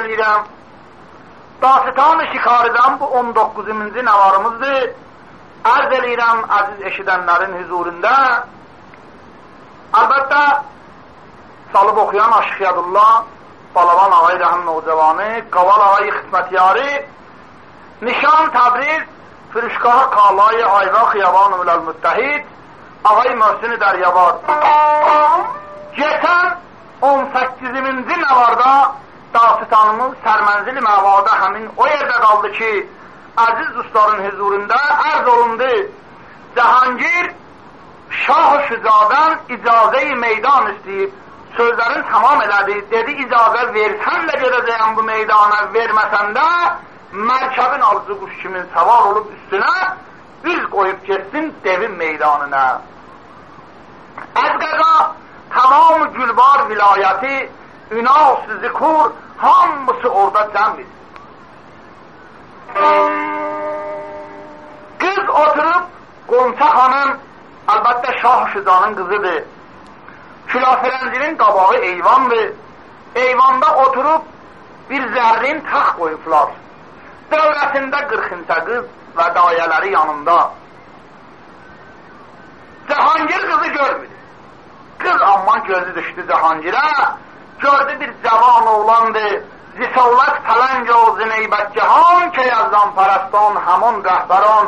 edirəm. Dastan-ı Şikari'dən bu 19-cu nəvarımızdır. Ərz edirəm əziz eşidənlərin huzurunda. Əlbəttə, salıb oxuyan Aşıqiyadullah, Balaban ağay rəhəm nocavanı, Qaval ağay xidmətyarı, Nişan Təbriz, Firuşqahı Qalay Ayva Xiyaban Ümləl Müttəhid, ağay Möhsini Dəryabar. Geçən 18-ci nəvarda Dağıstanımız sərmənzili məvada həmin o yerdə qaldı ki, əziz dostların huzurunda ərz olundu. Cahangir Şah-ı Şücadan icazə-i meydan istəyib, sözlərini tamam elədi. Dedi, icazə versən də gedəcəyəm bu meydana, verməsən də mərkəbin alıcı quş kimin səvar olub üstünə, üz qoyub geçsin devin meydanına. Əzqəqa tamam Gülbar vilayəti, Ünas-ı Zikur, hamısı orada cəmdir. Qız oturub, Qonça xanım, əlbəttə Şah-ı Şücanın qızıdır. Külafirəncinin qabağı eyvandır. Eyvanda oturub, bir zərrin taxt qoyublar. Dövrəsində 40-cı qız və dayələri yanında. Cahangir qızı görmür. Qız amma gözü düşdü Cahangirə. Gördü bir cavan oğlandır. Zisavlət pələng o zineybət cihan ki yazdan pərəstan həmon rəhbəran.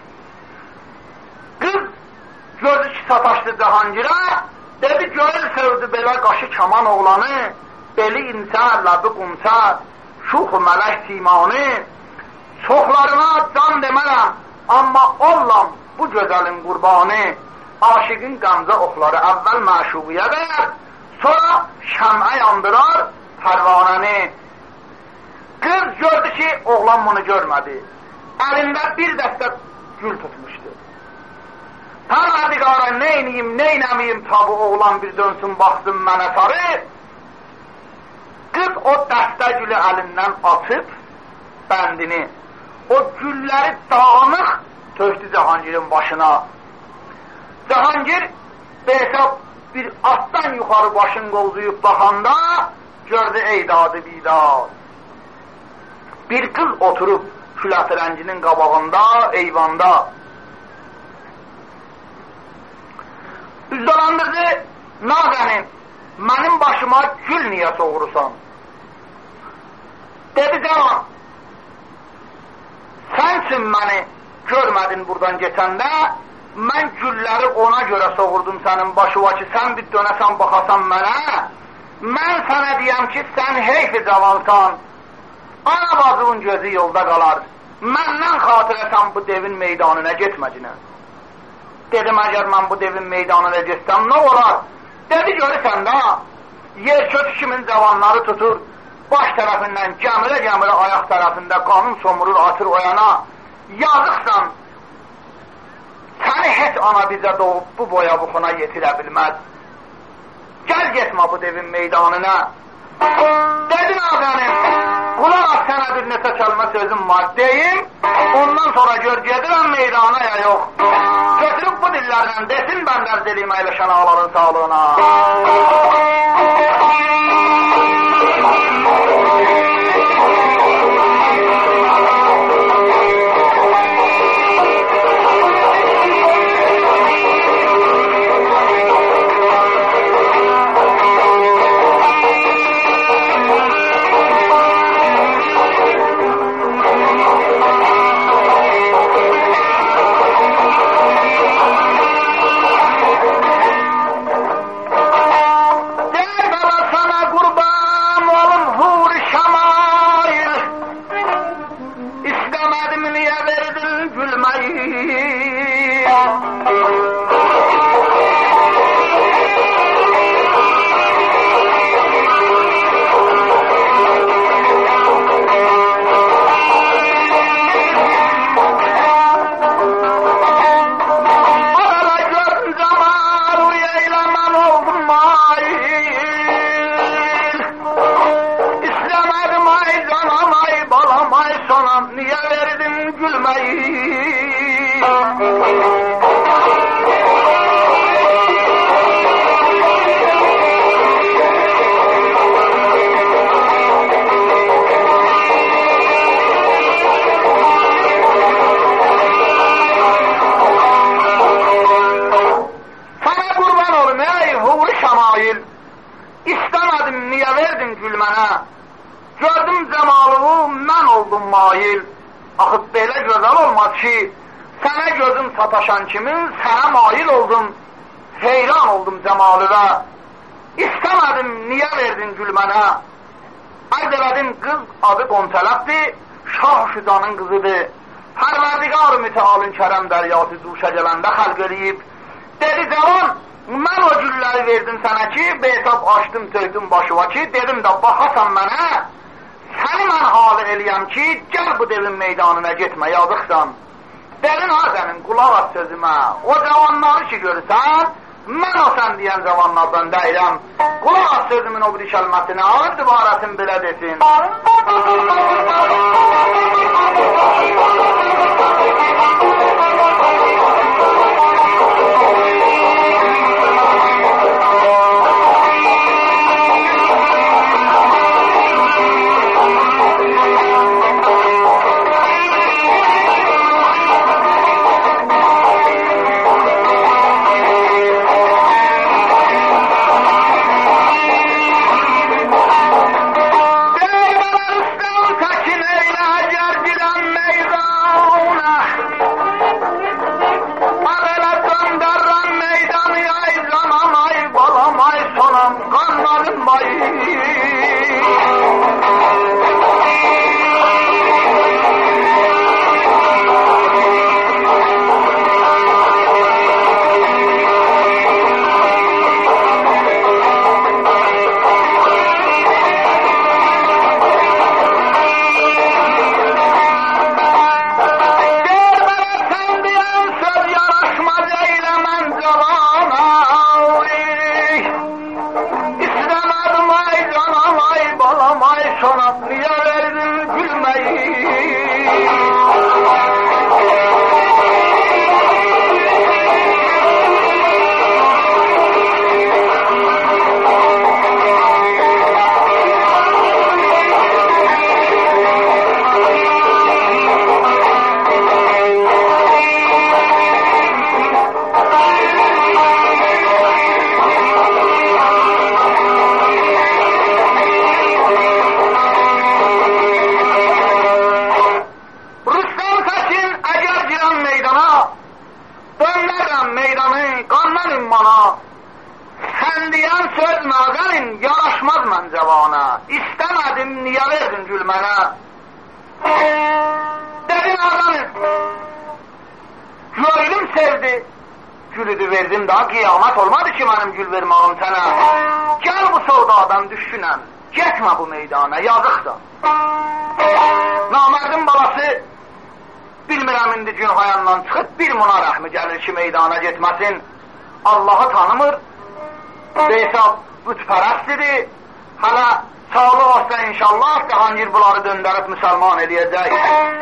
Qız gördü ki sataşdı Cahangirə. Dedi görür sevdi belə qaşı kaman oğlanı. Beli insə, ləbi qumsə, şuxu mələk simanı. Çoxlarına can demərəm, amma ollam bu gözəlin qurbanı. Aşıqın qəmzə oxları əvvəl məşuqiyə ver, sonra şəmə yandırar pərvanəni. Qız gördü ki, oğlan bunu görmədi. Əlində bir dəstə gül tutmuşdu. Pərverdigara neyniyim, neynəmiyim ta bu oğlan bir dönsün, baxsın mənə sarı. Qız o dəstə gülü əlindən açıb bəndini, o gülləri dağınıq tökdü Cahangirin başına. Cahangir hesab bir atdan yuxarı başın qovzuyub baxanda gördü eydadı bidad. Bir qız oturub külafirəncinin qabağında, eyvanda. Üzdolandırdı, Nazənin, mənim başıma gül niyə soğurursan? Dedi, cavan, sənsin məni görmədin buradan geçəndə, mən gülləri ona görə soğurdum sənin başıva ki, sən bir dönəsən, baxasan mənə, mən sənə deyəm ki, sən heyfi cavansan, ana bazının gözü yolda qalar, məndən xatirəsən bu devin meydanına getməcinə. Dedim, əgər mən bu devin meydanına getsəm, nə olar? Dedi, görürsən də, yer kötü kimin cavanları tutur, baş tərəfindən gəmirə-gəmirə ayaq tərəfində qanun somurur, atır o yana, yazıqsan, səni heç ana bizə doğub bu boya buxuna yetirə bilməz. Gəl getmə bu devin meydanına. Dedi Nazənim, qulaq az sənə bir neçə kəlmə sözüm var deyim, ondan sonra gör gedirəm meydana ya yox. Götürüb bu dillərlə desin bəndər diliyim əyləşən ağların sağlığına. nuru şamail. İstemedim niye verdin gül mənə? Gördüm cemalığı mən oldum mail. Axı belə gözəl olmaz ki, sənə gözüm sataşan kimin, sənə mail oldum. Heyran oldum cemalığa. İstemedim niye verdin gül mənə? Ərz elədim qız adı Qontələbdir, Şah Şücanın qızıdır. Pərverdigar mütealın kərəm dəryası cuşa gələndə xəlq eləyib. Dedi cavan, mən o gülləri verdim sənə ki, behesab açdım, söydüm başıva ki, dedim də baxasan mənə, səni mən halı eləyəm ki, gəl bu devin meydanına getmə, yazıqsan. Dedin ha sənin, qulaq at sözümə, o cavanları ki görürsən, mən o sən deyən cavanlardan deyirəm. Qulaq at sözümün o bir kəlməsini, ağır dibarətin belə desin. Meydana getməsin, Allahı tanımır, behesab bütpərəstdir, hələ sağlı olsa inşallah Cahangir bunları döndərib müsəlman eləyəcək.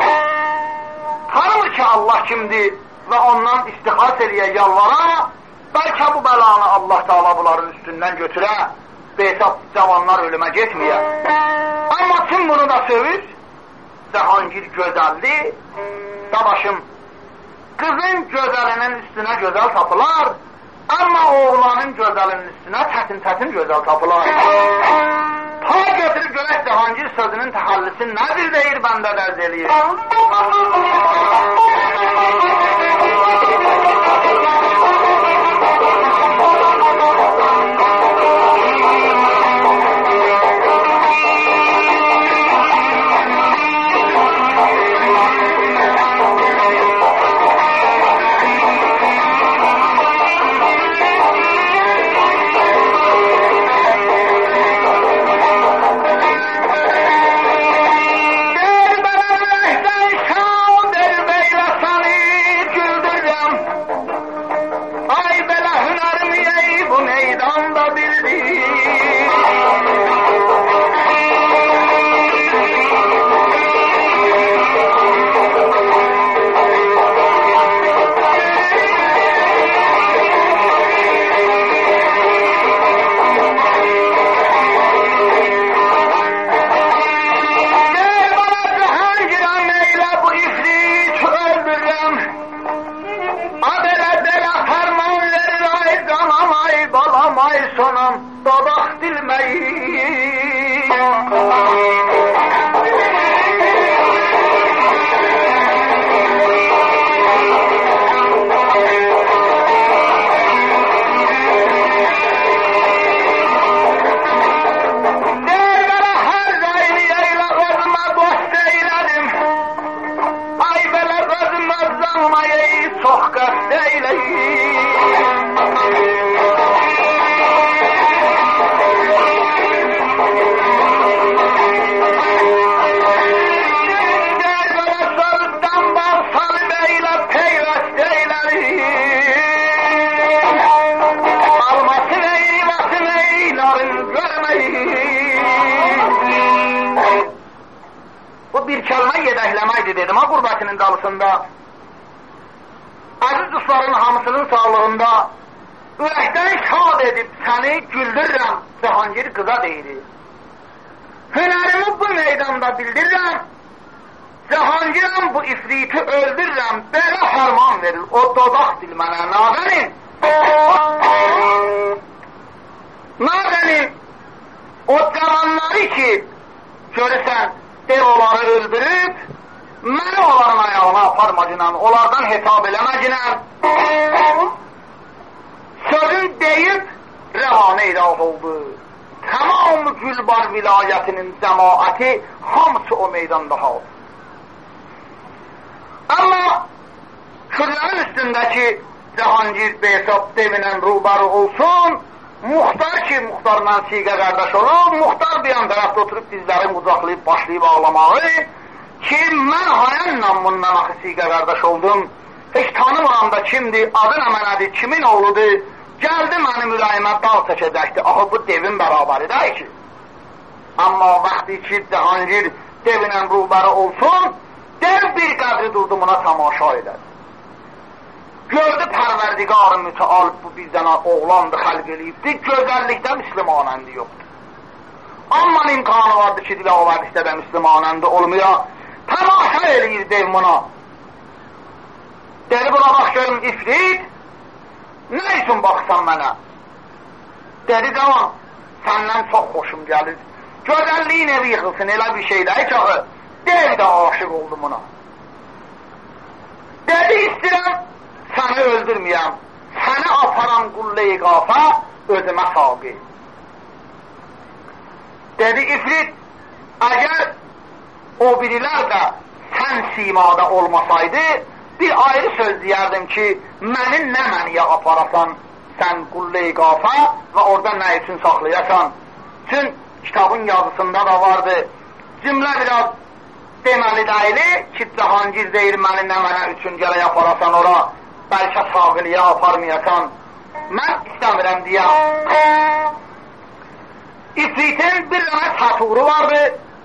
Tanımır ki Allah kimdir və ondan istixas eləyə yalvara, bəlkə bu bəlanı Allah Teala bunların üstündən götürə, behesab cavanlar ölümə getməyə. Amma kim bunu da sövür, Cahangir gözəldir, dadaşım, qızın gözəlinin üstünə gözəl tapılar, amma oğlanın gözəlinin üstünə tətin gözəl tapılar. Ta götürüb görək Cahangir sözünün təxəllisi nədir deyir, bəndə dərz eləyir. sonam dodaq dilməyi. Çox qəst eyləyim. Gəl belə sözdən var salib eylə peyvəst eylərim. Almasın eyləsin eylərin görməyim. Bu bir kəlmə yedəkləməkdir dedim ha qurbətinin dalısında. Aziz dostların hamısının sağlığında ürəkdən şad edib səni güldürürəm, Cahangir qıza deyilir. Hünərimi bu meydanda bildirirəm, Cahangirəm bu ifriti öldürürəm, belə fərman verir, o dodaq dil mənə, nabənin. Nabənin, o cavanları ki, görürsən, dev onları öldürüb, məni onların ayağına aparmacınam, onlardan hesab eləməcinəm. Sözün deyib, rəvanə ilah oldu. Tamam-ı Gülbar vilayətinin cəmaəti hamısı o meydanda oldu. Amma Kürlərin üstündəki Cahangir Behzad devinən ruhbarı olsun, muhtar ki, muhtarla siğə qardaş olur, muhtar bir yan tərəfdə oturub dizlərini qucaqlayıb, başlayıb ağlamağı, ki, mən hayənlə bundan axı siğə qardaş oldum, heç tanımıram da kimdir, adı nə mənədir, kimin oğludur, gəldi mənim ürəyimə dal çəkəcəkdir, axı bu devin bərabəri də ki. Amma vaxtı ki, Cahangir devinən ruhbarı olsun, dev bir qədri durdu buna tamaşa edər. Gördü Pərverdigar-ı Müteal bu bir dənə oğlandı, xəlq eləyibdir, gözəllikdə müslimanəndi yoxdur. Amma imkanı vardı ki, dilavərdikdə də müslimanəndi olmuyor, tamaşa eləyir dev buna. Dedi buna bax görüm ifrit, nə üçün baxsan mənə? Dedi tamam, səndən çox xoşum gəlir. Gözəlliyin evi yıxılsın, elə bir şeylər ki, dev də aşıq oldu buna. Dedi istəyirəm, səni öldürməyəm, səni aparam qullə-i qafa, özümə saqi. Dedi ifrit, əgər o birilər də sən simada olmasaydı, bir ayrı söz deyərdim ki, məni nə məniyə aparasan, sən qullə-i qafa və orada nə üçün saxlayasan. Çün kitabın yazısında da vardı, cümlə biraz deməli deyili ki, Cahangir deyir, məni nə mənə üçün gələk aparasan ora, bəlkə sağlıya aparmayasan. Mən istəmirəm deyəm. İfritin bir dənə saturu vardı.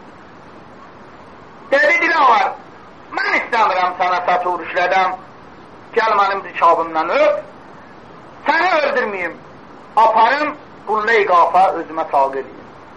Dedi Dilavar, mən istəmirəm sənə satur işlədəm. Gəl mənim dikabımdan öp. Səni öldürməyim. Aparım, qullə-i qafa özümə sağ edeyim.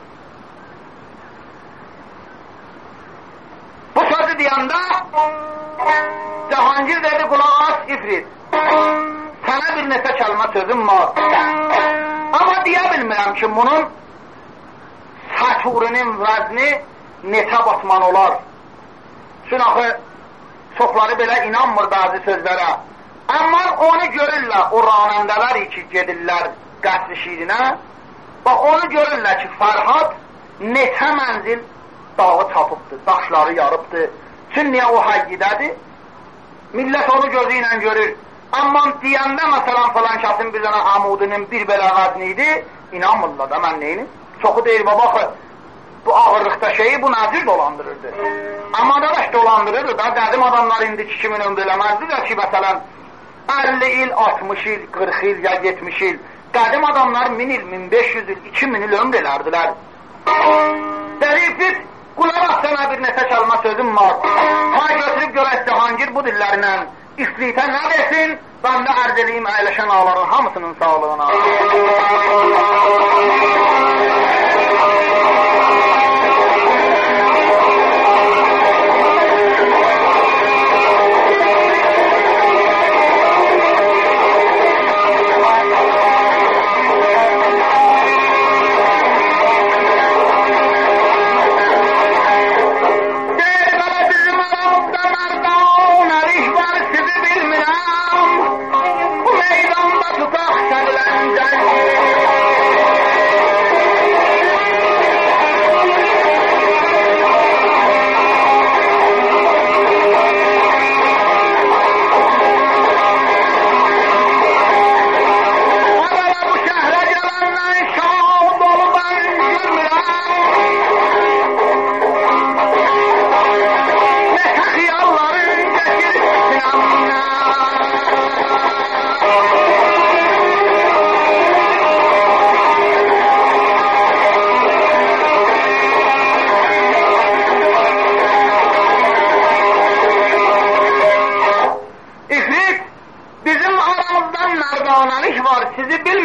Bu sözü deyəndə Cahangir dedi, qulaq as ifrit. Sənə bir neçə kəlmə sözüm var. Amma deyə bilmirəm ki, bunun saturinin vəzni neçə batman olar. Çünki axı, çoxları belə inanmır bəzi sözlərə. Amma onu görürlər, o ranəndələr ki, gedirlər qəsr-i şirinə. Bax, onu görürlər ki, Fərhad neçə mənzil dağı çapıbdır, daşları yarıbdır. Çünki niyə o həqqidədir? Millət onu gözü ilə görür. Amma deyəndə, məsələn, falan kəsin bir dənə amudinin bir belə vəzni idi, inanmırlar da mən neyini? Çoxu deyir, bax, bu ağırlıqda şeyi bu nəcir dolandırırdı. Amma da dolandırırdı da, qədim adamlar indiki kimin ömrü eləməzdi də ki, məsələn, 50 il, 60 il, 40 il ya 70 il, qədim adamlar 1000 il, 1500 il, 2000 il ömrü elərdilər. Deyib biz, qulaq sənə bir neçə kəlmə sözüm var. Ha götürüb görək Cahangir bu dillərlə ifritə nə desin, ben də ərz edeyim əyləşən ağların hamısının sağlığına.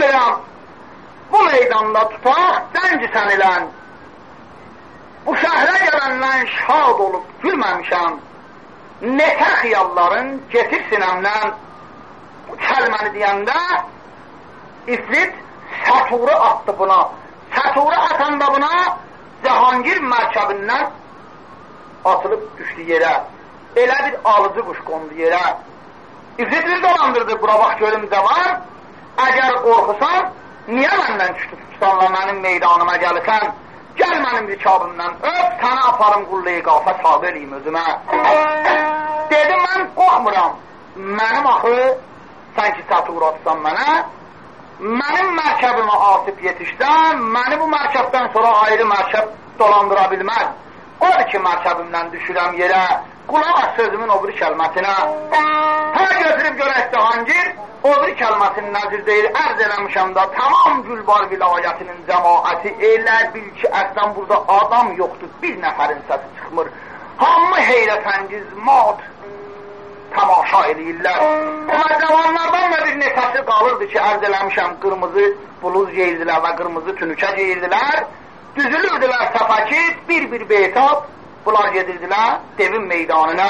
deyirəm, bu meydanda tutaq, dəncisən ilən. Bu şəhərə gələndən şad olub gülməmişəm. Neçə xiyalların getir sinəmdən. Bu kəlməni deyəndə İfrit Səturu atdı buna. Səturu atanda buna Cahangir mərkəbindən atılıb düşdü yerə. Elə bir alıcı quş qondu yerə. İfritleri dolandırdı, bura bax görüm cavan. Əgər qorxusan, niyə məndən tutanla mənim meydanıma gəlirsən? Gəl mənim rikabımdan öp, sənə aparım qulluyu qafa sahib eləyim özümə. Dedim, mən qorxmuram. Mənim axı, sən ki Səturu atsan mənə, mənim mərkəbimə asıb yetişdən, məni bu mərkəbdən sonra ayrı mərkəb dolandıra bilməz. Odur ki, mərkəbimdən düşürəm yerə, qulaq as sözümün o bir kəlməsinə. Ta götürüb görək Cahangir, o bir kəlməsinin nəzir deyil, ərz eləmişəm da, tamam Gülbar vilayətinin cəmaəti elə bil ki, əslən burada adam yoxdur, bir nəfərin səsi çıxmır. Hamı heyrətəngiz, mat, tamaşa eləyirlər. Amma cavanlardan da bir neçəsi qalırdı ki, ərz eləmişəm, qırmızı buluz yeyirdilər və qırmızı tünükə yeyirdilər. Düzülürdülər səfəkit, bir beytab, bunlar gedirdilər devin meydanına.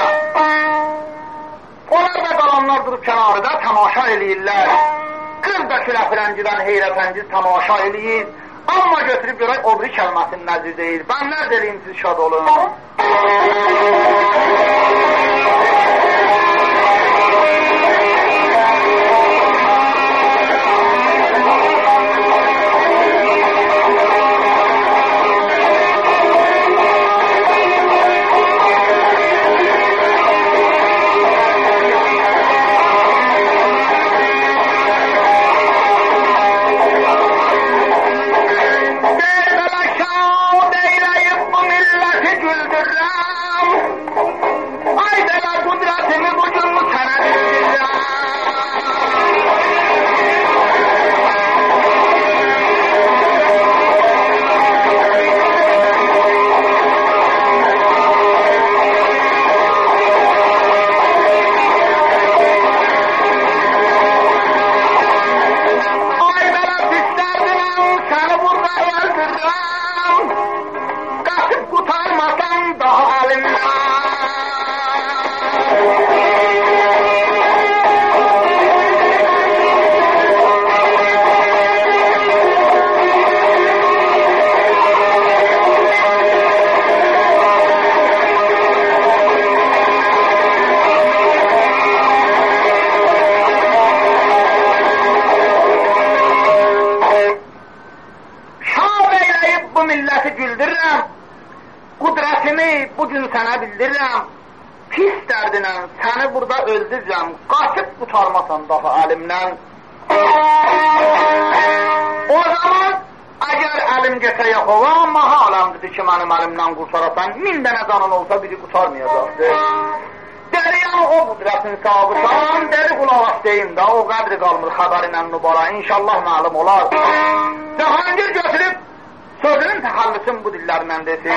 Onlar da qalanlar durub kənarıda tamaşa eləyirlər. Qız da küləfrəngidən heyrətəngiz tamaşa eləyir. Amma götürüb görək o biri kəlməsinin nəzir deyir. Ben nə deyim, siz şad olun. Bugün sənə bildirirəm, pis dərdinə səni burada öldürürəm, qaçıb qutarmasan daha əlimdən. O zaman, əgər əlim getə yaxova, mahaləmdir ki, mənim əlimdən qurtarasan, 1000 dənə canın olsa biri qutarmayacaqdır. Deriyəm o qudrətin sahibisən, deri qulaq deyim də, o qədri qalmır xəbərinə nübara, inşallah məlum olar. Cahangir götürüb, sözünün təxallüsün bu dillərindən desin.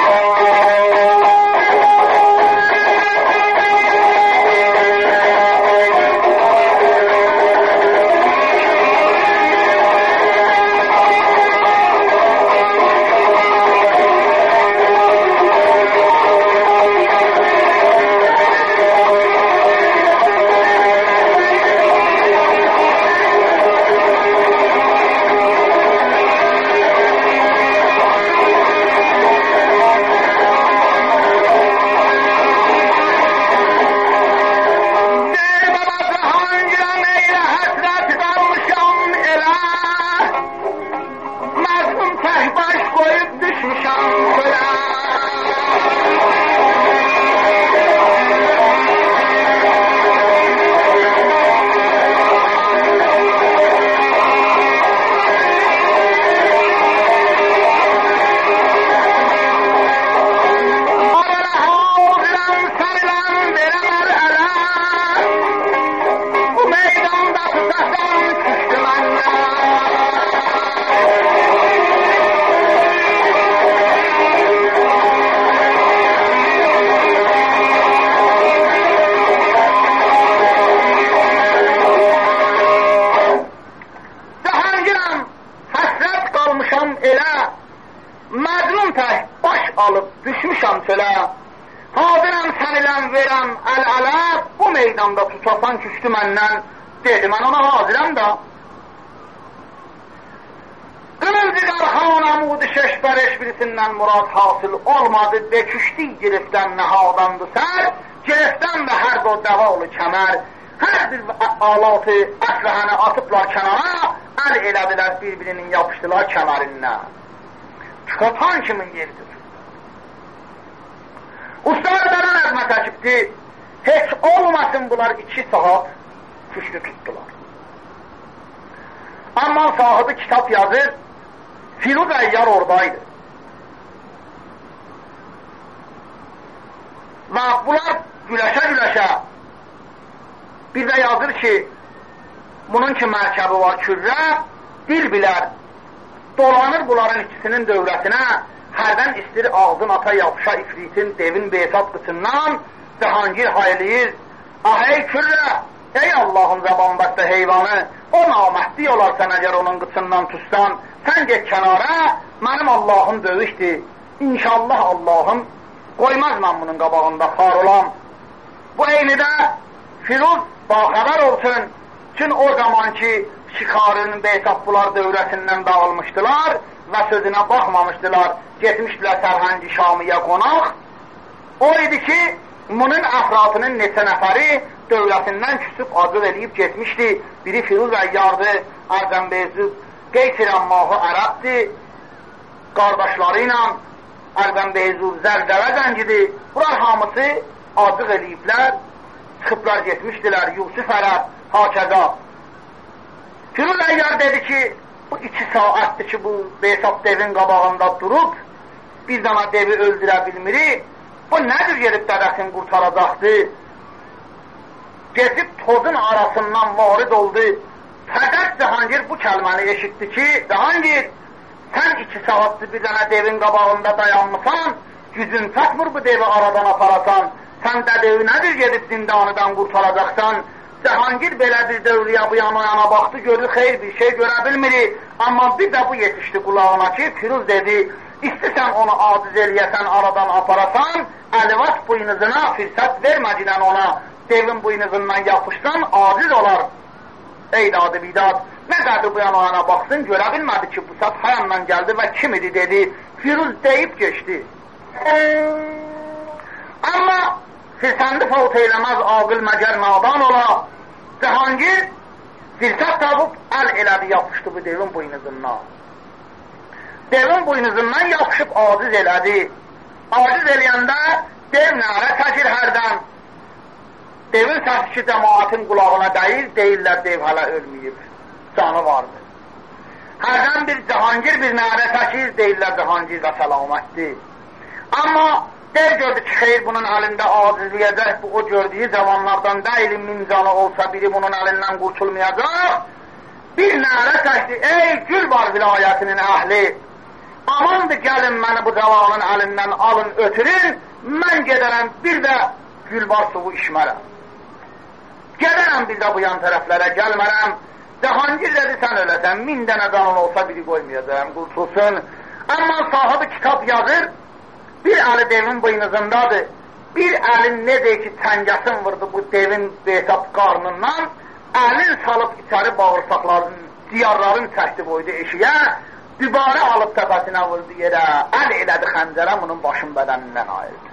Mədlum tək baş alıb düşmüşəm çölə, hazırəm səniləm verəm əl-ələ, bu meydanda tutasan küstü məndən, dedi, mən ona hazirəm da. Qırıncı qarxan amudu şeşbərəş birisindən murad hasıl olmadı, beküşdi girifdən nəhadandı sər, girifdən və hər o dəvalı kəmər, hər bir alatı əsləhəni atıblar kənara, əl elədilər bir-birinin yapışdılar kəmərindən. Çıxatan kimin yeridir? Ustadlara nəzmə təkibdi, heç olmasın bunlar 2 saat küçlü tutdular. Amma sahibi kitap yazır, Firuz Əyyar oradaydı. Və bunlar güləşə-güləşə bir də yazır ki, bunun ki mərkəbi var kürrə, dil bilər, dolanır bunların ikisinin dövrətinə, hərdən istir ağzın ata yapışa ifritin devin besat qıçından, Cahangir haylıyır, ahey kürrə, ey Allah'ın zəbanbəstə heyvanı, o naməhdi olarsan əgər onun qıçından tutsan, sən get kənara, mənim Allah'ım dövüşdür, İnşallah Allah'ım qoymaz mən bunun qabağında xar olam. Bu eynidə Firuz baxəbər olsun, çünki o zamanki şikarın beytapbular dövrəsindən dağılmışdılar və sözünə baxmamışdılar, getmişdilər Sərhəngi Şamiyə qonaq. O idi ki, bunun əfratının neçə nəfəri dövlətindən küsüb acıq eləyib getmişdi. Biri Firuz Əyyardı, Ərzənbeyzü, Qeysir Əmmahı Ərəbdir, qardaşları ilə Ərzənbeyzü Zəlzələ zəngidir. Bunlar hamısı acıq eləyiblər, çıxıblar getmişdilər, Yusuf Ərəb, hakəza. Firuz Əyyar dedi ki, bu 2 saatdir ki, bu Besat devin qabağında durub, bir dana devi öldürə bilmirik, bu nədir gedib dədəsini qurtaracaqdır? Gezib tozun arasından varid oldu. Fəqət Cahangir bu kəlməni eşitdi ki, Cahangir, sən 2 saatdir bir dənə devin qabağında dayanmışsan, gücün çatmır bu devi aradan aparasan, sən də devi nədir gedib zindanıdan qurtaracaqsan? Cahangir belə bir dövrüyə bu yana baxdı, gördü, xeyr bir şey görə bilmirik. Amma bir də bu yetişdi qulağına ki, Firuz dedi, İstəsən onu aciz eləyəsən, aradan aparasan, əlivat buynuzuna fürsət vermədilən ona, devin buynuzundan yapışsan, aciz olar. Ey dadı bidat, nə qədir bu yana baxsın, görə bilmədi ki, bu saat hayandan gəldi və kim idi dedi, Firuz deyib geçdi. Amma firsəndi fəvt eyləməz, aqıl məgər nadan ola, Cahangir firsət tapıb əl elədi, yapışdı bu devin buynuzundan. Devin buynuzundan yapışıb aciz elədi. Aciz eləyəndə dev nərə çəkir hərdən. Devin səsi ki, cəmaatın qulağına deyil, deyirlər dev hələ ölməyib, canı vardır. Hərdən bir Cahangir bir nərə çəkir, deyirlər Cahangir də səlamətdir. Amma dev gördü ki, xeyr bunun əlində acizləyəcək, bu o gördüyü cavanlardan deyil, min canı olsa biri bunun əlindən qurtulmayacaq. Bir nərə çəkdi, ey Gülbar vilayətinin əhli, amandır gəlin məni bu cavanın əlindən alın ötürün, mən gedərəm bir də Gülbar suvu içmərəm. Gedərəm bir də bu yan tərəflərə gəlmərəm. Cahangir dedi sən öləsən, 1000 dənə canın olsa biri qoymayacağım, qurtulsun. Amma sahibi kitap yazır, bir əli devin buynuzundadır, bir əlin necə ki təngəsin vurdu bu devin besat qarnından, əlin salıb içəri bağırsaqların, diyarların çəkdi qoydu eşiyə, dübarə alıb təpəsinə vurdu yerə, əl elədi xəncərə, bunun başın bədənindən ayırdı.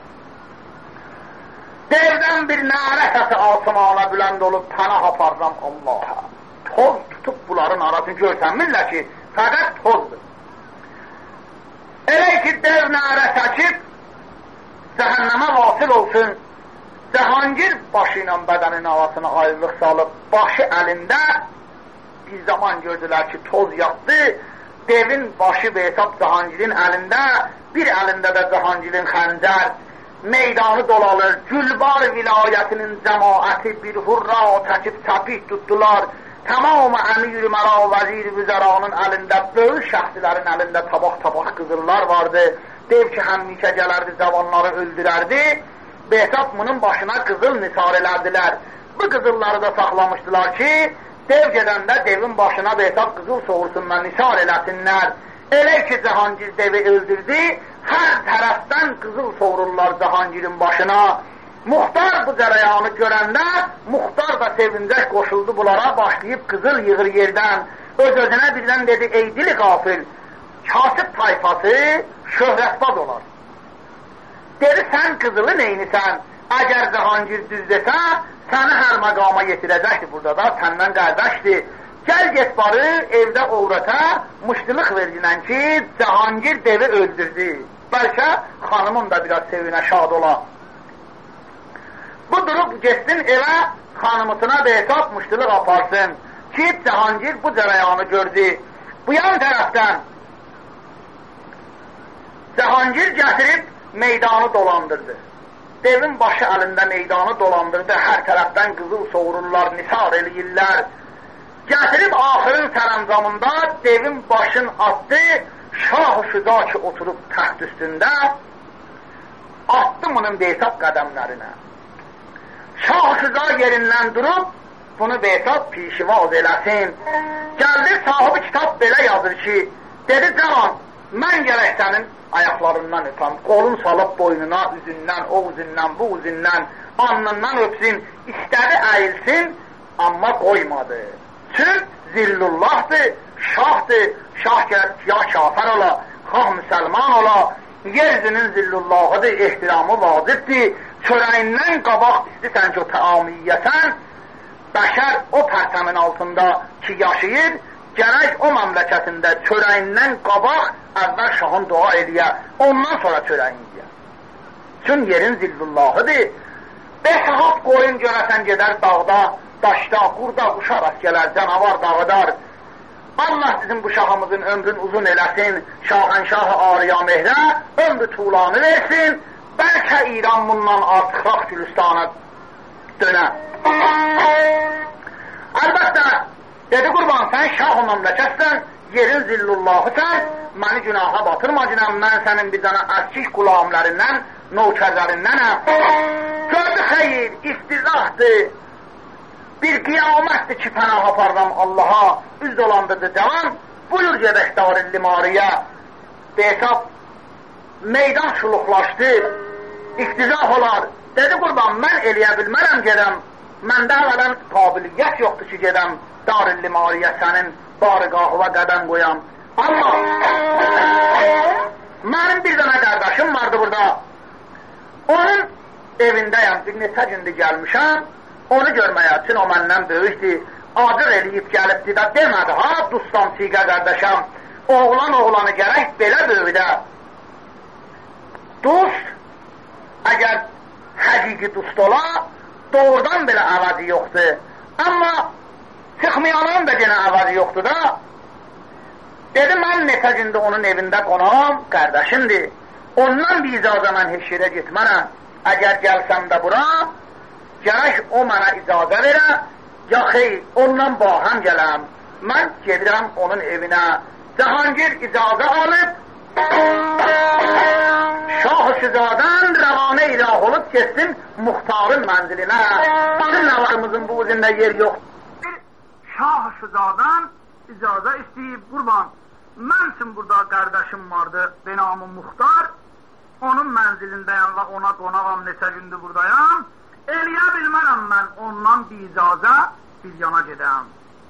Devdən bir nərə səsi asımana bülənd olub, pənah aparsam Allah'a. Toz tutub bunların arasını görsənmirlər ki, fəqət tozdur. Elə ki, dev nərə çəkib, cəhənnəmə vasıl olsun, Cahangir başı ilə bədənin havasına ayrılıq salıb, başı əlində, bir zaman gördülər ki, toz yatdı, devin başı Besat Cahangirin əlində, bir əlində də Cahangirin xəncər, meydanı dolalır, Gülbar vilayətinin cəmaəti bir hurra çəkib təpik tutdular, tamamı əmir-i məra vəzir-i vüzəranın əlində, böyük şəxsilərin əlində tabaq-tabaq qızırlar vardı, dev ki, həmişə gələrdi, cavanları öldürərdi, Besat bunun başına qızıl nisar elədilər. Bu qızılları da saxlamışdılar ki, dev gedəndə devin başına Besat qızıl soğursunlar, nisar eləsinlər. Elə ki Cahangir devi öldürdü, hər tərəfdən qızıl soğururlar Cahangirin başına. Muxtar bu cərəyanı görəndə, Muxtar da sevincək qoşuldu bunlara, başlayıb qızıl yığır yerdən. Öz-özünə birdən dedi, ey dili qafil, kasıb tayfası şöhrətbaz olar. Dedi, sən qızılı neynisən? Əgər Cahangir düz desə, səni hər məqama yetirəcəkdir burada da, səndən qardaşdır. Gəl get barı, evdə övrətə muştuluq verginən ki, Cahangir devi öldürdü. Bəlkə xanımın da biraz sevinə şad ola. Bu durub getsin evə, xanımısına behesab muştuluq aparsın ki, Cahangir bu cərəyanı gördü. Bu yan tərəfdən Cahangir gətirib meydanı dolandırdı. Devin başı əlində meydanı dolandırdı, hər tərəfdən qızıl soğururlar, nisar eləyirlər. Gətirib axırın sərəncamında devin başın atdı, Şah-ı Şüca ki oturub təxt üstündə, atdı bunun behesab qədəmlərinə. Şah-ı Şüca yerindən durub, bunu behesab pişivaz eləsin. Gəldi, sahibi kitab belə yazır ki, dedi, cavan, mən gərək sənin ayaqlarından öpəm, qolun salıb boynuna, üzündən, o üzündən, bu üzündən, alnından öpsün, istədi əyilsin, amma qoymadı. Çünki zillullahdır, şahdır, şah ya kafir ola, xah müsəlman ola, yeryüzünün zillullahıdır, ehtiramı vacibdir, çörəyindən qabaq istəyirsən ki, o təamiyyəsən, bəşər o pərtəmin altında ki yaşayır, gərək o məmləkətində çörəyindən qabaq əvvəl şahın dua eləyə, ondan sonra çörəyin eləyə. Çünki yerin zillullahıdır. 5 saat qoyun görəsən gedər dağda, daşda, qurda, quşa rast gələr, canavar dağıdar. Allah bizim bu şahımızın ömrün uzun eləsin, şahənşahı Ariya Mehrə ömrü tuğlanı versin, bəlkə İran bundan artıq Raq Gülüstana dönər. Əlbəttə, dedi qurban, sən şah-ı məmləkətsən, yerin zillullahısən, məni günaha batırma cinəm, mən sənin bir dənə əskik qulağımlərindən, növkərlərindənəm. Gördü xeyir, iftizahdır, bir qiyamətdir ki, pənah apardım Allaha, üz dolandırdı cavan, buyur gedək Daril Limariyə. Behesab, meydan şuluqlaşdı, iftizah olar. Dedi qurban, mən eləyə bilmərəm gedəm, məndə əvvələn qabiliyyət yoxdur ki, gedəm Daril Limariyə sənin barigahıva qədəm qoyam. Amma mənim bir dənə qardaşım vardı burada, onun evindəyəm, bir neçə gündür gəlmişəm, onu görməyə üçün o məndən böyükdür, acır eləyib gəlibdir də demədi, ha, dostam, siqə qardaşam, oğlanı gərək belə böyüdə. Dost, əgər həqiqi dost ola, doğrudan belə əvəzi yoxdur. Amma çıxmayanın da yenə əvəzi yoxdur da. Dedi, mən neçə gündə onun evində qonağım, qardaşımdır. Ondan bir icazə mən heç yerə getmərəm. Əgər gəlsəm də bura, gərək o mənə icazə verə, ya xeyr, ondan bahəm gələm. Mən gedirəm onun evinə. Cahangir icazə alıb, Şah-ı Şücadan rəvanə ilah olub getsin Muxtarın mənzilinə. Bizim nəvarımızın bu üzündə yer yoxdur. Şah-ı Şücadan icazə istəyib, qurban, mənsin burada qardaşım vardı, benamı Muxtar, onun mənzilindəyəm və ona qonağam, neçə gündür buradayam. Eləyə bilmərəm mən ondan bir icazə bir yana gedəm.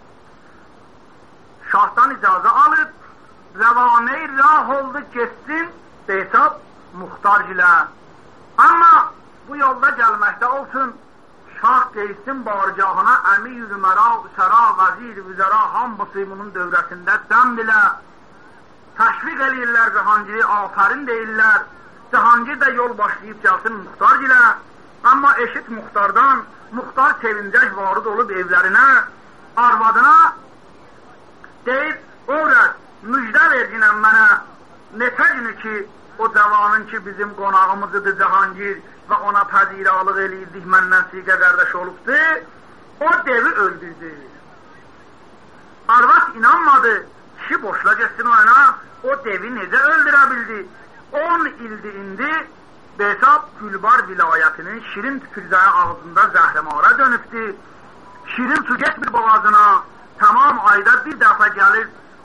Şahdan icazə alıb, rəvanə-i rah oldu getsin, behesab Muxtar gilə. Amma bu yolda gəlməkdə olsun, şah qeysin barcahına əmir-i məra, üsəra, vəzir-i vüzəra hamısı bunun dövrəsində dəmdilə. Təşviq eləyirlər Cahangiri, afərin deyirlər. Cahangir də yol başlayıb gəlsin Muxtar gilə. Amma eşit Muxtardan, Muxtar sevincək varid olub evlərinə, arvadına deyib, övrət, müjdə verginəm mənə, neçə günü ki, o cavanın ki, bizim qonağımızıdır Cahangir və ona pəziralıq eləyirdik, məndən siqə qardaş olubdur, o devi öldürdü. Arvad inanmadı, kişi boşla getsin ona, o devi necə öldürə bildi? 10 ildir indi, behesab Gülbar vilayətinin şirin tüpürzəyə ağzında zəhrəmara dönübdür. Şirin su getmir boğazına, tamam ayda bir dəfə gəlir,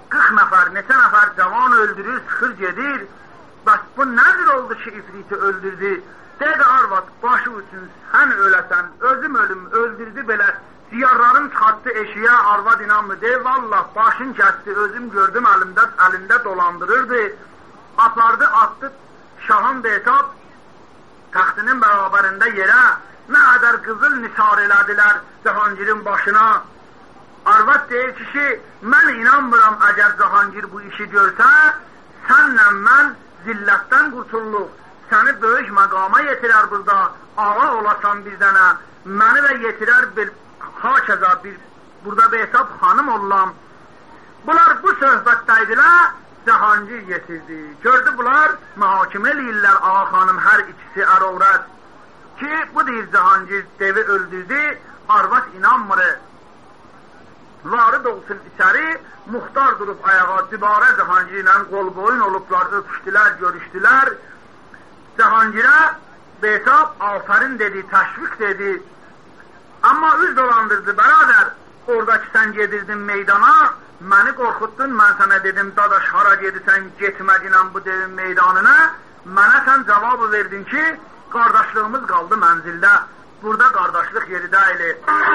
40 nəfər, neçə nəfər cavan öldürür, sıxır gedir. Bəs bu nədir oldu ki, ifriti öldürdü? Dedi arvad, başı üçün sən öləsən, özüm ölüm, öldürdü belə. Ziyarlarım çıxartdı eşiyə, arvad inanmı, deyir, vallah, başın kəsdi, özüm gördüm əlində dolandırırdı. Apardı, attı, Şahın Behzad taxtının bərabərində yerə, nə qədər qızıl nisar elədilər Cahangirin başına. Arvad deyir ki, mən inanmıram, əgər Cahangir bu işi görsə, sənlə mən zillətdən qurtulluq, səni böyük məqama yetirər burada, ağa olasan bir dənə, məni də yetirər hakəza burada Behzad xanım olam. Bunlar bu söhbətdəydilər, Cahangir yetirdi. Gördü bunlar, mühakimə eləyirlər ağa xanım, hər ikisi ər-övrət ki, bu deyir Cahangir devi öldürdü, arvad inanmır. Varid olsun içəri, muxtar durub ayağa, dübarə Cahangir ilə qol boyun olublar, öpüşdülər, görüşdülər. Cahangirə Behzad afərin dedi, təşvik dedi. Amma üz dolandırdı, bərabər, oradakı sən gedirdin meydana, məni qorxutdun, mən sənə dedim, dadaş, hara gedirsən, getmədinən bu devin meydanına, mənə sən cavabı verdin ki, qardaşlığımız qaldı mənzildə, burada qardaşlıq yeri deyil.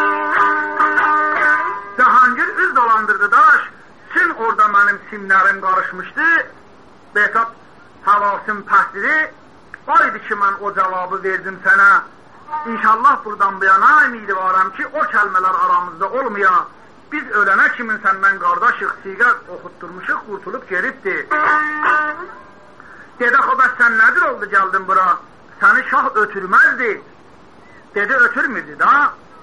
Cahangir üz dolandırdı, dadaş, çün orada mənim simlərim qarışmışdı, Behzad havasım pəsdiri, oydu ki, mən o cavabı verdim sənə. İnşallah buradan bu yana ümidi varam ki, o kəlmələr aramızda olmaya, biz ölənə kimin səndən qardaşıq, siğə oxutturmuşuq, qurtulub geribdir. Dedi, bəs sən nədir oldu gəldin bura? Səni şah ötürməzdi. Dedi, ötürmürdü da.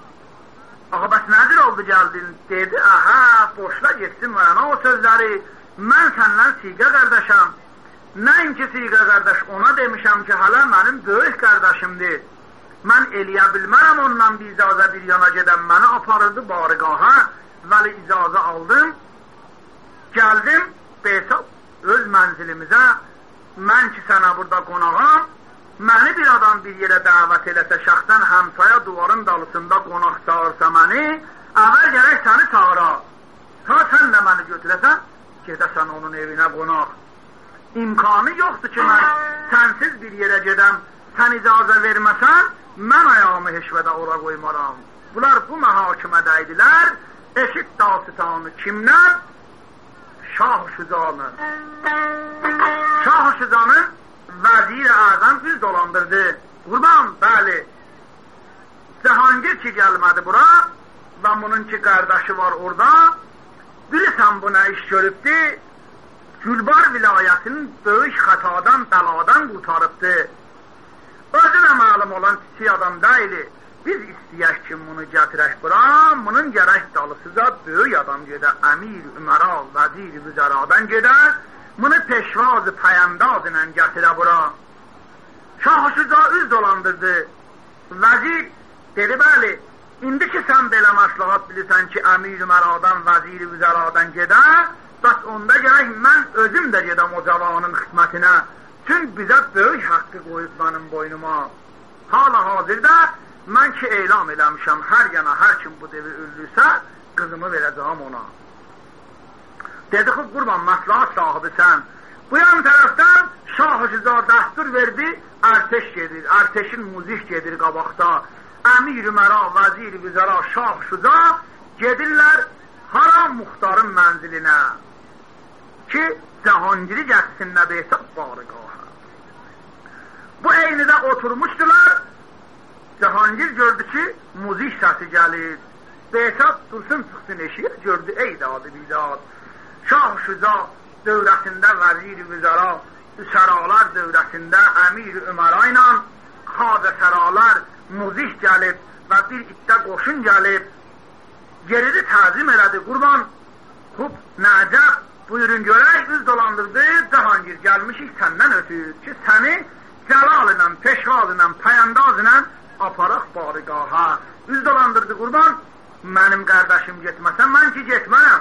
Bəs nədir oldu gəldin? Dedi, boşla getsin mənə o sözləri. Mən səndən siğə qardaşam. Nəinki siğə qardaş, ona demişəm ki, hələ mənim böyük qardaşımdır. Mən eləyə bilmərəm ondan bir icazə bir yana gedən, məni aparırdı barıqaha, vəli icazə aldım, gəldim, Behzad öz mənzilimizə, mən ki sənə burada qonağam, məni bir adam bir yerə dəvət eləsə, şəxsən həmsaya duvarın dalısında qonaq çağırsa məni, əvvəl gərək səni çağıra, ta sən də məni götürəsən, gedəsən onun evinə qonaq. İmkanı yoxdur ki, mən sənsiz bir yerə gedəm, sən icazə verməsən, mən ayağımı heşvədə ora qoymaram. Bunlar bu məhakimədəydilər, eşit dasıtanı kimdən? Şah-ı Şücanı. Şah-ı Şücanı vəzir-i azam üz dolandırdı. Qurban, bəli. Cahangir ki gəlmədi bura və bunun ki qardaşı var orada. Bilirsən bu nə iş görübdü? Gülbar vilayətinin böyük xətadan, bəladan qurtarıbdı. Özünə məlum olan kiçik adam deyili. Biz istəyək ki, bunu gətirək bura, bunun gərək dalısıza böyük adam gedə, əmir, ümara, vəzir, vüzəradan gedə, bunu peşvaz-ı pəyəndaz ilə gətirə bura. Şah-ı Şüca üz dolandırdı. Vəzir dedi, bəli, indi ki sən belə məslahat bilirsən ki, əmir, üməradan, vəzir, vüzəradan gedə, bəs onda gərək mən özüm də gedəm o cavanın xidmətinə. Çünki bizə böyük haqqı qoyub mənim boynuma. Hala-hazırda mən ki elan eləmişəm, hər yana, hər kim bu devi öldürsə, qızımı verəcəm ona. Dedi ki, qurban, məslahat sahibisən. Bu yan tərəfdən Şah-ı Şüca dəstur verdi, ərteş gedir, ərteşin muzih gedir qabaqda. Əmir-i məra, vəzir-i vüzəra, Şah-ı Şüca gedirlər hara muxtarın mənzilinə ki, Cahangiri gəlsinlə Behzad barıqaha. Bu eynidə oturmuşdular, Cahangir gördü ki, muzih səsi gəlir. Behzad dursun çıxsın eşiyə, gördü, ey dadı bidad. Şah-ı Şüca dövrəsində vəzir-i vüzəra, üsəralar dövrəsində əmir-i ümara ilə xadə səralar muzih gəlib və bir iddə qoşun gəlib. Geridi təzim elədi, qurban, xub, nəcəb, buyurun görək, üz dolandırdı, Cahangir gəlmişik səndən ötür ki, səni cəlal ilə, peşvaz ilə, pəyəndaz ilə aparaq barıqaha. Üz dolandırdı, qurban, mənim qardaşım getməsən, mən ki getmənəm.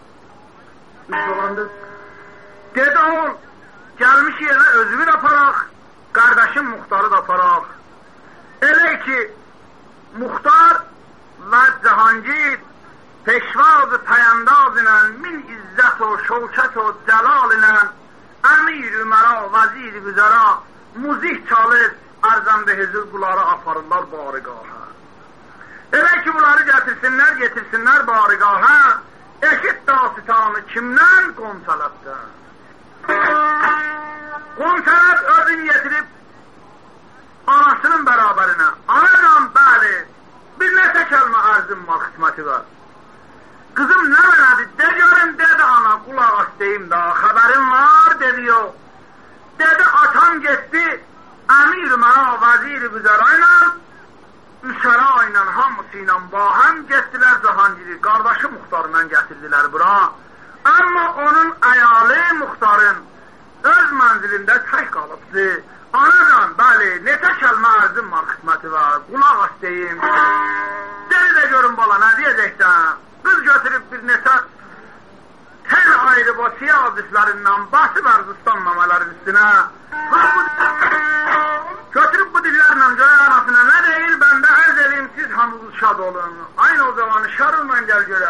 Üz dolandırdı. Dedi, oğul, gəlmiş yerə özümü də aparaq, qardaşım muxtarı da aparaq. Elə ki, muxtar və Cahangir peşvaz-ı pəyandaz ilə, min izzət o, şövkət o, cəlal ilə, əmir-ü məra, vəzir-i güzəra, muzih çalır, ərzəmdə hezir bunları aparırlar barigaha. Elə ki, bunları getirsinlər barigaha, eşit dasitanı kimdən? Qonçalatdan. Qonçalat özünü yetirib, anasının bərabərinə, anadan bəli, bir neçə kəlmə ərzim var, xidməti var. Kızım ne verdi? De görüm dedi ana, kulak as deyim daha, haberim var dedi yok. Dedi atam gitti, emir məna vəzir-i güzərayla, üsərayla, hamısıyla bahəm getdilər Cahangiri. Qardaşı Muxtarla gətirdilər bura. Amma onun əyalı Muxtarın öz mənzilində tək qalıbdı. Anadan, bəli, neçə kəlmə ərzim var, xidməti var, kulak as deyim. Dedi de görüm bala, nə deyəcəksən? Kız götürüp bir neçə tel ayrı bu siyah dişlerinden basıp Erzistan memelerin üstüne. Götürüp bu dillerle göre anasına ne değil, ben de arz edeyim, siz hamdülillah şad olun. Aynı o zaman şarılla gel göre.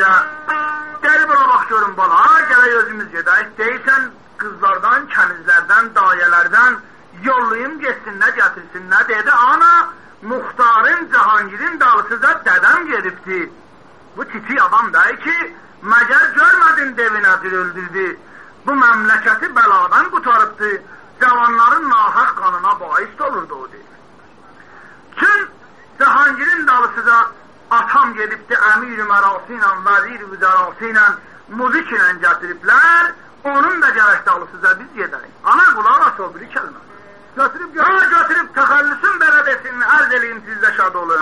də deyir, bura bax görün bala, gələk özümüz gedək. Deyirsən, qızlardan, kənizlərdən, dayələrdən yollayım, geçsinlər, gətirsinlər. Dedi, ana, Muxtarın, Cahangirin dalısıza dədəm gedibdi. Bu titi adam deyir ki, məgər görmədin devinə öldürdü. Bu məmləkəti bəladan qutarıbdı. Cavanların nahaq qanına bahis olurdu o deyir. Çün Cahangirin dalısıza atam gedibdi, əmir-i mərası ilə, vəzir-i vüzərası ilə, muzik ilə gətiriblər. Onun da gərək dalısıza biz gedərik. Ana qulaq as o biri kəlmə. Götürüb təxəllüsün bələdəsini ərz eləyim, siz də şad olun.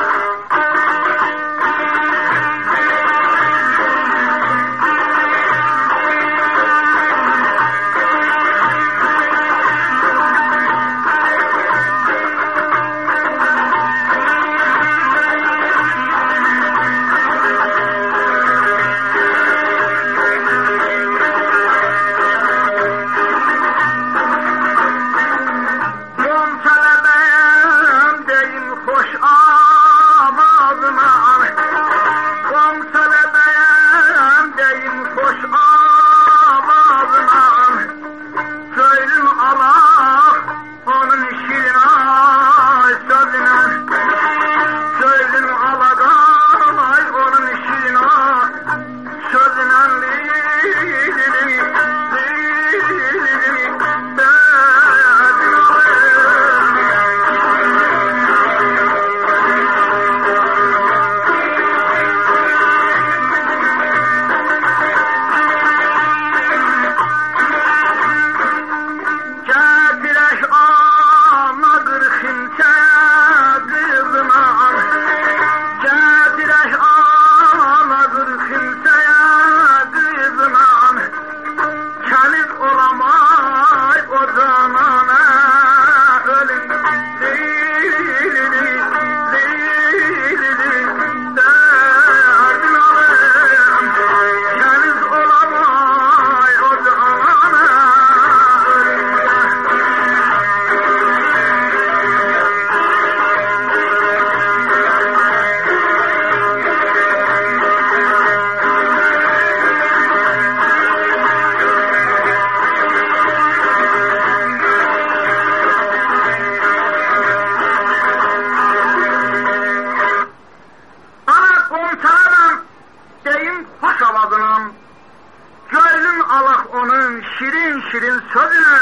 şirin sözlə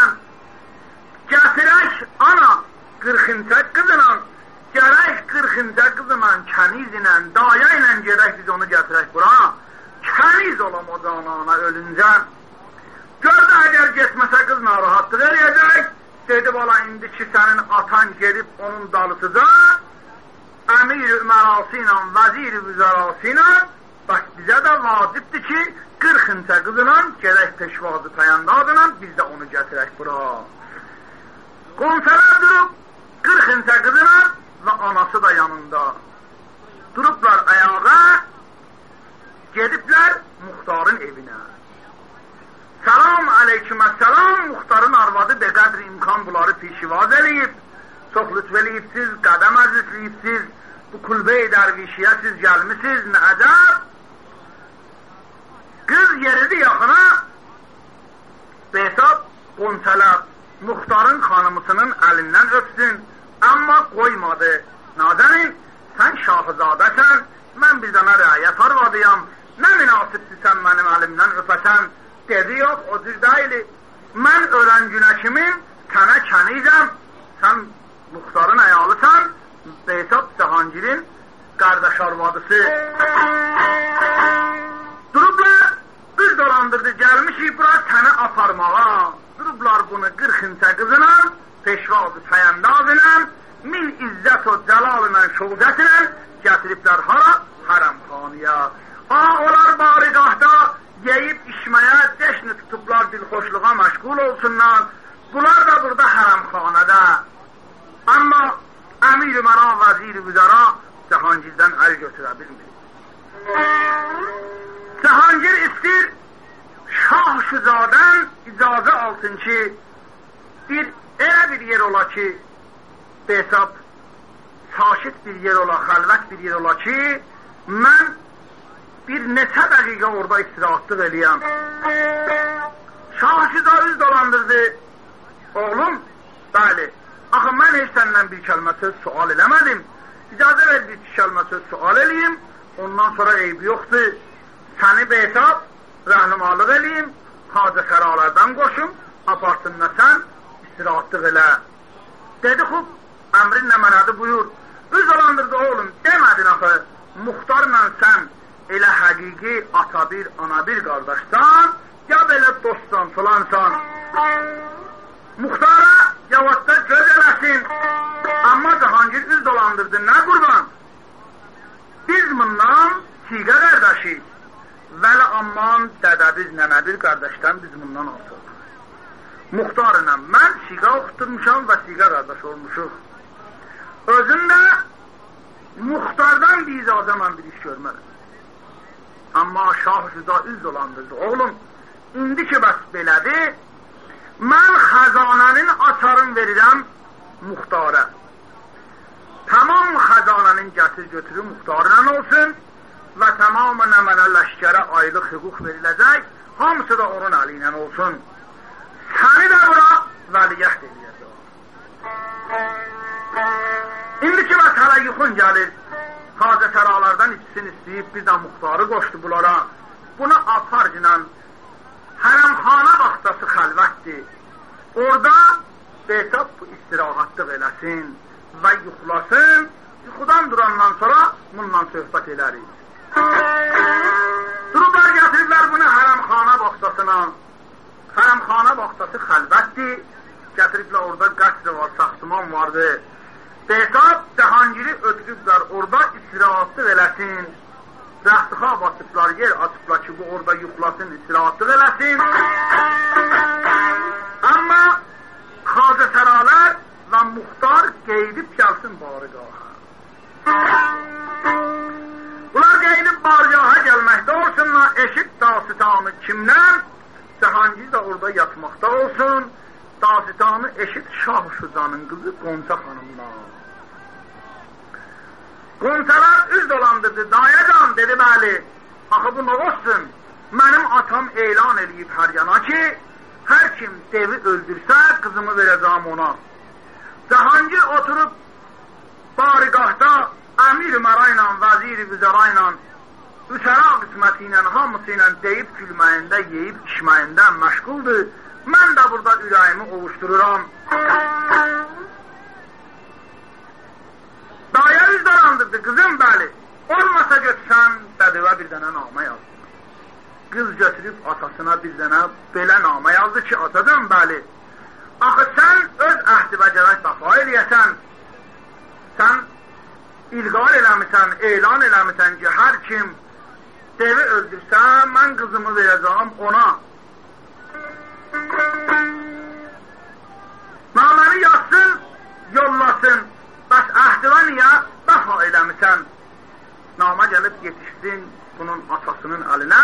gətirək ana 40-cə qızla, gərək 40-cə qızla kənizlə, daya ilə gedək biz onu gətirək bura, kəniz olam o canana ölüncə. Gördü, əgər getməsə qız narahatlıq eləyəcək, dedi, bala, indi ki sənin atan gedib onun dalısıca, əmir-i mərası ilə, vəzir-i vüzərası ilə, bax, bizə də vacibdir ki, 40-cə qızla, gələk peşvazı pəyandadına, biz də onu gətirək bura. Qonşələr durub, 40-cə qızla və anası da yanında. Durublar ayağa, gediblər Muxtarın evinə. Salam aleykümə salam, Muxtarın arvadı be qədri imkan bunları pişivaz eləyib, çox lütf eləyibsiz, qədəm əzizləyibsiz, bu kulbe-i dərvişiyə siz gəlmişsiniz, nə ədəb? Qız yeridi yaxına, Behzad qonçələb, Muxtarın xanımısının əlindən öpsün, amma qoymadı. Nadənin, sən şahızadəsən, mən bir dənə rəyət arvadıyam, nə münasibdir sən mənim əlimdən öpəsən? Dedi, yox, o cür deyili. Mən ölən günə kimin, sənə kənizəm, sən Muxtarın əyalısan, Behzad Cahangirin qardaş arvadısı. Durublar, qız dolandırdı, gəlmişik bura səni aparmağa. Durublar bunu 40-cə qızına, peşvazı pəyəndaz ilə, min izzət o cəlal ilə, şovqət ilə gətiriblər hara? Hərəmxaniyə. Onlar barigahda yeyib içməyə, deşni tutublar, dilxoşluğa məşğul olsunlar. Bunlar da burada hərəmxanədə. Amma əmir-i məra, vəzir-i vüzəra Cahangirdən əl götürə bilmir. Cahangir istir, Şah-Şüzadən icazə alsın ki, elə bir yer ola ki, Behzad, sakit bir yer ola, xəlvət bir yer ola ki, mən bir neçə dəqiqə orada istirahatlıq eləyəm. Şahşida üz dolandırdı. Oğlum, bəli, axı mən heç səndən bir kəlmə söz sual eləmədim. İcazə ver bir kəlmə söz sual eləyim, ondan sonra eybi yoxdur. Səni behesab, rəhnumalıq eləyim, hacı xəralardan qoşum, apartında sən istirahatlıq elə. Dedi, xub, əmrin nə mənadır buyur. Üz dolandırdı oğlum, demədin axı, muxtarla sən elə həqiqi ata bir, ana bir qardaşsan, ya belə dostsan, filansan. Muxtara cavabda göz eləsin. Amma Cahangir üz dolandırdı, nə qurban? Biz bundan siqə qardaşıyız. Vəli amman dədəbiz, nənədir qardaşdan biz bundan artıq. Muxtarla mən siqə oxuturmuşam və siqə qardaş olmuşuq. Özündə muxtardan bir icazə mən bir iş görmədim. Amma Şahşida üz dolandırdı. Oğlum, indi ki bəs belədir, mən xəzanənin açarını verirəm muxtara. Tamam xəzanənin gətir götürü muxtarla olsun və tamamına mənə ləşkərə aylıq hüquq veriləcək, hamısı da onun əli ilə olsun. Səni də bura vəliyyət eləyəcək. İndi ki məsələ yuxun gəlir, Hacı Səralardan ikisini istəyib bir də muxtarı qoşdu bunlara. Buna aparcıla hərəmxana vaxtası xəlvətdir. Orada behesab bu istirahatlıq eləsin və yuxulasın. Yuxudan durandan sonra bununla söhbət elərik. Durublar gətiriblər bunu hərəmxana vaxtasına. Hərəmxana vaxtası xəlvətdir. Gətiriblər orada qəsr var, saxtıman vardı. Behesab Cahangiri ötürüblər orada istirahatlıq eləsin. Rəxtıxa basıblar, yer açıblar ki, bu orada yuxulasın, istirahatlıq eləsin. Amma Hacı Səralar və muxtar qeydib gəlsin barıgaha. Bunlar qeydib barıgaha gəlməkdə olsunlar, eşit dasitanı kimdən? Cahangir də orada yatmaqda olsun. Dasitanı eşit Şahşudanın qızı Qonça xanımdan. Qonçalar üz dolandırdı, dayacan dedi, bəli, axı bu nə olsun? Mənim atam elan eləyib hər yana ki, hər kim devi öldürsə, qızımı verəcəm ona. Cahangir oturub barigahda əmir-ümara ilə, vəzir-i-vüzara ilə, üsəra qisməti ilə, hamısı ilə deyib gülməyində, yeyib içməyində məşğuldur. Mən də burada ürəyimi ovuşdururam. Daya üz dolandırdı, qızım, bəli. Olmasa götürsən, dədivə bir dənə namə yazdı. Qız götürüb atasına bir dənə belə namə yazdı ki, atacan, bəli. Axı sən öz əhdi və gərək vəfa eləyəsən. Sən ilqar eləmişsən, elan eləmişsən ki, hər kim devi öldürsə, mən qızımı verəcəm ona. Naməni yazsın, yollasın. Bəs əhdiva niyə vəfa eləmişsən? Namə gəlib yetişsin bunun atasının əlinə.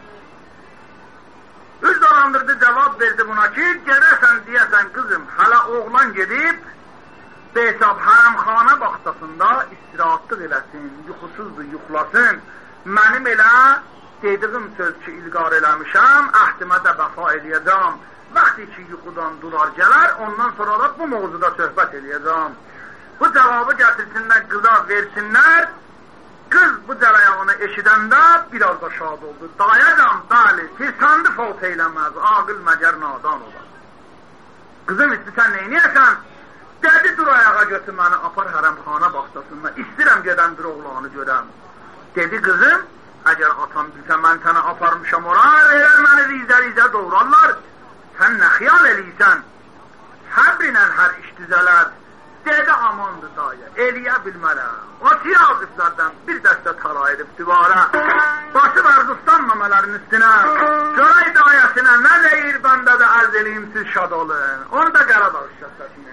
Üz dolandırdı, cavab verdi buna ki, gedəsən deyəsən qızım, hələ oğlan gedib, behesab hərəmxana vaxtasında istirahatlıq eləsin, yuxusuzdur, yuxulasın. Mənim elə dediyim söz ki, ilqar eləmişəm, əhdimə də vəfa eləyəcəm. Vaxtı ki, yuxudan durar gələr, ondan sonra da bu mövzuda söhbət eləyəcəm. Bu cavabı gətirsinlər, qıza versinlər. Qız bu cərəyanı eşidəndə biraz da şad oldu. Dayacan, bəli, firsandı fot eyləməz, aqıl məgər nadan olar. Qızım, istəsən neyniyəsən? Dedi, dur ayağa götür məni, apar hərəmxana vaxtasında. İstəyirəm gedən bir oğlanı görəm. Dedi, qızım, əgər atam bilsə, mən sənə aparmışam ora, verər məni rizə-rizə doğrarlar. Sən nə xiyal eləysən? Səbr ilə hər iş düzələr. Dedi, amandır dayı, eləyə bilmərəm. O tiyazıflardan bir dəstə tala edib divara. Başı var duslanmamələrin üstünə. Görək dayəsinə nə deyir, bəndə də ərz eləyim, siz şad olun. Onu da Qaradağ şəhsəsini.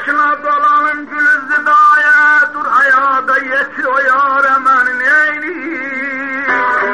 başına dolanın gülüzdü daya, dur ayağda yetir o yâre men neyliyim.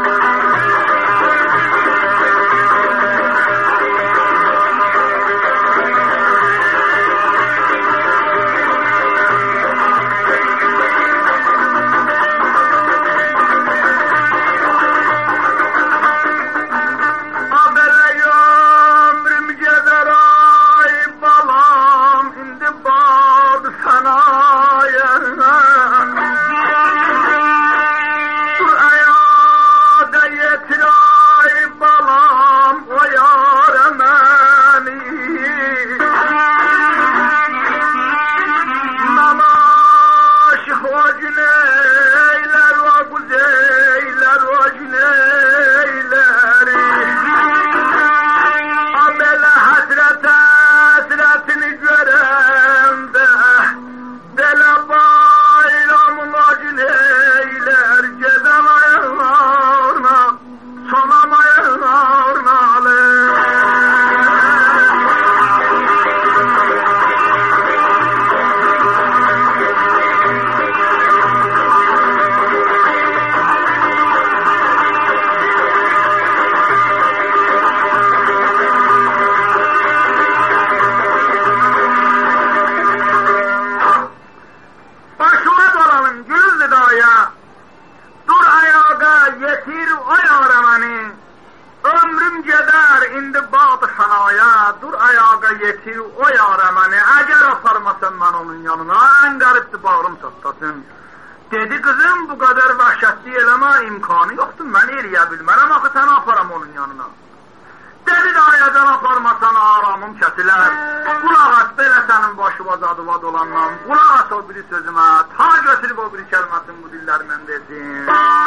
Yetir o yâre məni, əgər aparmasan mən onun yanına, ən qəribdir bağrım çatlasın. Dedi kızım, bu kadar vahşetli eləmə imkanı yoxdur, mən eləyə bilmərəm, axı səni aparam onun yanına. Dedi dayadan aparmasan aramım kəsilər, qulaq as belə sənin başıva zadıva dolanmam, qulaq as o biri sözümə, ta götürüb o biri kəlməsin bu dillərindən desin.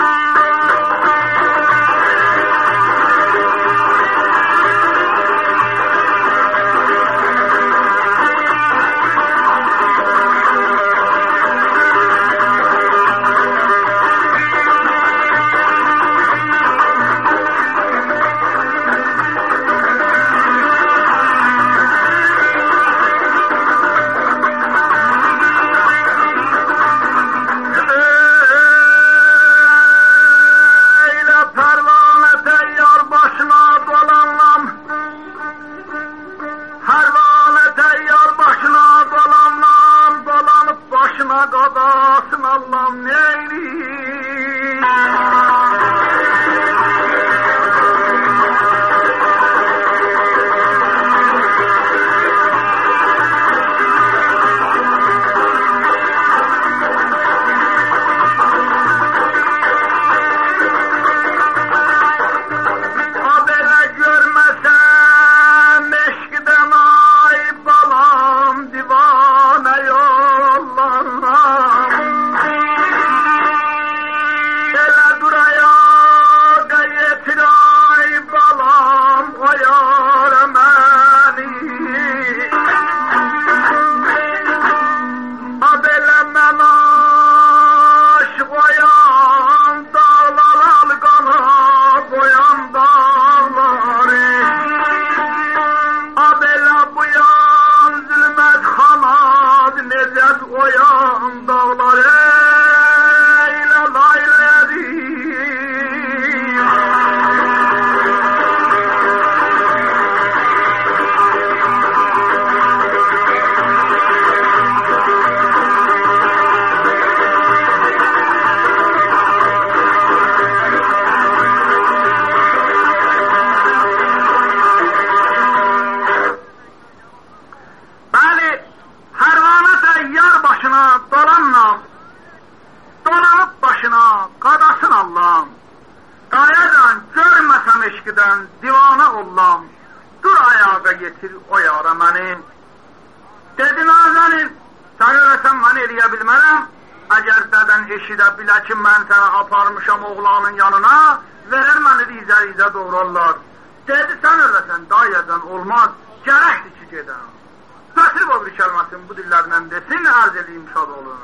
Bu dillerden desin arz edeyim şad olun.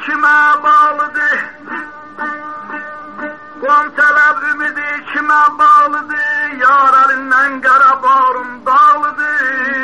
kimə bağlıdır? Qonçalar ümidi kimə bağlıdır? Yar əlindən qara bağrım dağlıdır.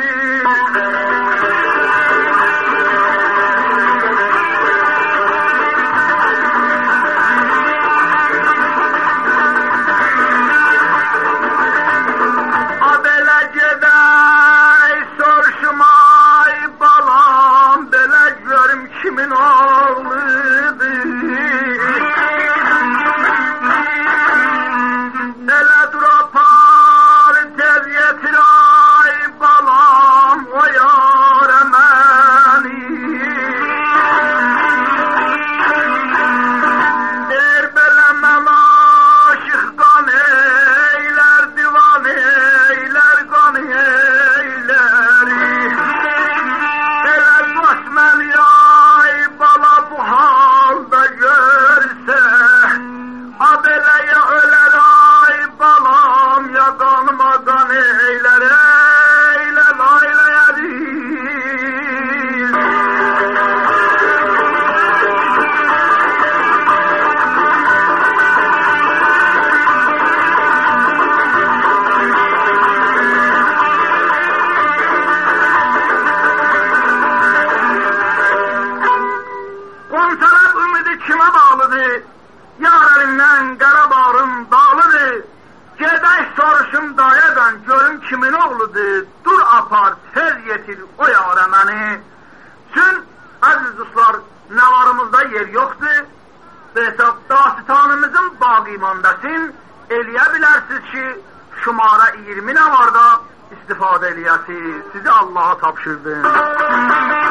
Kimin oğludur? Elə dur apar tez yetir ay balam o yâre məni. Der belə mən aşıq qan eylər divan eylər qan eyləri. Elə basməl ya bu halda görse abeleye öler ay balam ya kanıma kan eyler eyler aylayarım. Qonçalar ümidi kimə bağlıdır? Yar əlindən qara bağrım dağlıdır. Gedək soruşum dayadan görüm kimin oğludur? Dur apar tez yetir o yara məni. Çün əziz dostlar, nəvarımızda yer yoxdur. Hesab dasitanımızın baqimandasın. Eləyə bilərsiniz ki, şumara 20 nəvarda istifadə eləyəsiniz. Sizi Allah'a tapşırdım.